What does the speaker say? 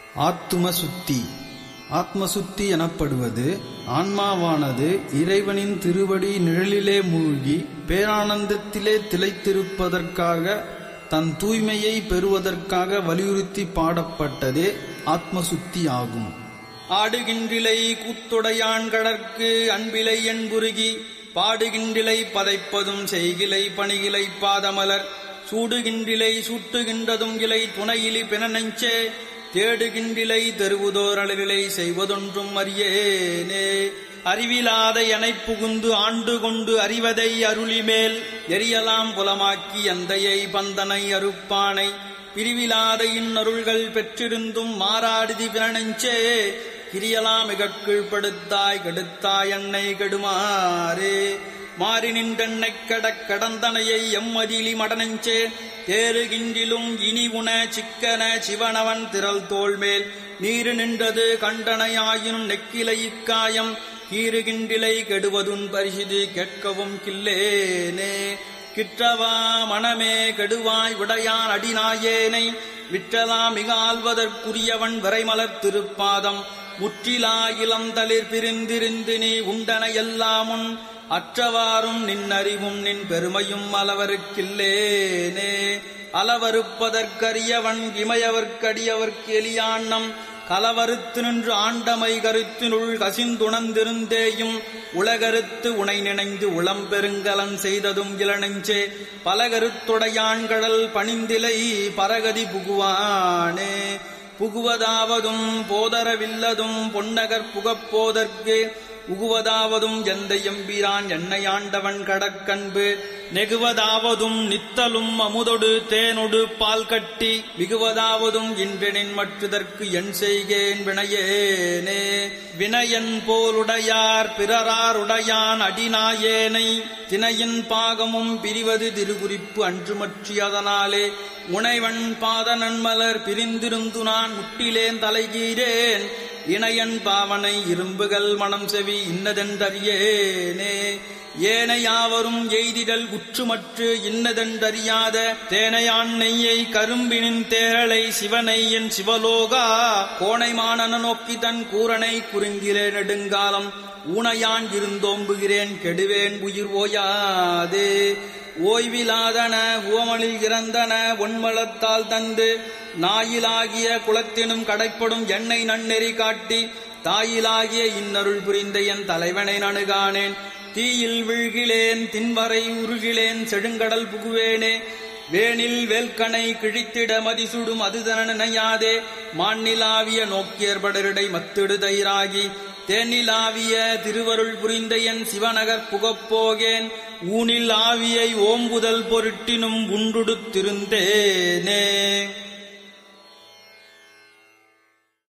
ஆத்மசுத்தி. ஆத்மசுத்தி எனப்படுவது ஆன்மாவானது இறைவனின் திருவடி நிழலிலே மூழ்கி பேரானந்தத்திலே திளைத்திருப்பதற்காக தன் தூய்மையை பெறுவதற்காக வலியுறுத்தி பாடப்பட்டதே ஆத்மசுத்தி ஆகும். ஆடுகின்றிலை கூத்துடையான் கடற்கு அன்பிலை என்புருகி பாடுகின்றிலை பதைப்பதும் செய்கிலை பணிகிலை பாதமலர் சூடுகின்றிலை சூட்டுகின்றதும் இலை துணையிலி பிணநெஞ்சே தேடுகின்றிலை தெருவுதோர் அளவிலை செய்வதொன்றும் அறியேனே. அறிவிலாத எனைப் புகுந்து ஆண்டு கொண்டு அறிவதை அருளிமேல் எரியலாம் புலமாக்கி எந்தையை பந்தனை அறுப்பானை பிரிவிலாத இன்னருள்கள் பெற்றிருந்தும் மாறாடுதி பிறனெஞ்சே கிரியலாம் மிகக் கீழ்ப்படுத்தாய் கெடுத்தாய் என்னை கெடுமாறே. மாறி நின்றென்னைக் கடக் கடந்தனையை எம்மதிலி மடனெஞ்சே தேறுகின்றிலும் இனி உண சிக்கன சிவனவன் திரள் தோள்மேல் நீரு நின்றது கண்டனையாயினும் நெக்கிலை இக்காயம் கீறுகின்றிலை கெடுவதுன் பரிசிது கேட்கவும் கில்லேனே. கிற்றவா மனமே கெடுவாய் விடையான் அடிநாயேனை விற்றலா மிக ஆள்வதற்குரியவன் விரைமலர் திருப்பாதம் முற்றிலா இளம் தளிர் பிரிந்திருந்து நீ உண்டன எல்லாமுன் அற்றவாறும் நின்னறிவும் நின் பெருமையும் அளவருக்கில்லேனே. அளவறுப்பதற்கரியவன் இமையவர்க்கடியவர்க்கு எளியாண்ணம் கலவறுத்து நின்று ஆண்டமை கருத்தினுள் கசிந்துணர்ந்திருந்தேயும் உலகருத்து உனை நினைந்து உளம்பெருங்கலன் செய்ததும் இளநெஞ்சே பலகருத்துடையான்கடல் பணிந்திலை பரகதி புகுவானே. புகுவதாவதும் போதரவில்லதும் பொன்னகர் புகப்போதற்கு உகுவதாவதும் எந்த எம்பிரான் என்னையாண்டவன் கடற்கண்பு நெகுவதாவதும் நித்தலும் அமுதொடு தேனொடு பால் கட்டி மிகுவதாவதும் இன்றெனின் மற்றதற்கு என் செய்கேன் வினையேனே. வினையன் போலுடையார் பிறராருடையான் அடிநாயேனை தினையின் பாகமும் பிரிவது திருகுறிப்பு அன்றுமற்றியதனாலே முனைவன் பாத நன்மலர் பிரிந்திருந்து நான் முட்டிலேன் தலைகீரேன் இணையன் பாவனை இரும்புகள் மனம் செவி இன்னதென்றறியேனே. ஏனையாவரும் எய்திடல் உற்றுமற்று இன்னதென்றறியாத தேனையான் நெய்யை கரும்பினின் தேரலை சிவனை என் சிவலோகா கோணைமானன நோக்கி தன் கூரனை குறுங்கிலே நெடுங்காலம் ஊனையான் இருந்தோம்புகிறேன் கெடுவேன் உயிர் ஓயாதே. ஓய்விலாதன உவமலில் இறந்தன ஒன்மலத்தால் தந்து நாயிலாகிய குலத்தினும் கடைப்படும் எண்ணெய் நன்னெறி காட்டி தாயிலாகிய இன்னருள் புரிந்த என் தலைவனை நணுகானேன் தீயில் விழ்கிலேன் தின்வரை உருகிலேன் செழுங்கடல் புகுவேனே. வேனில் வேல்கனை கிழித்திட மதிசுடும் அதுதன நினையாதே மாநிலாவிய நோக்கியற்படரிடை மத்திடு தயிராகி தேனிலாவிய திருவருள் புரிந்த என் சிவநகர் புகப்போகேன் ஊனில் ஆவியை ஓம்புதல் பொருட்டினும் உண்டுடுத்திருந்தேனே.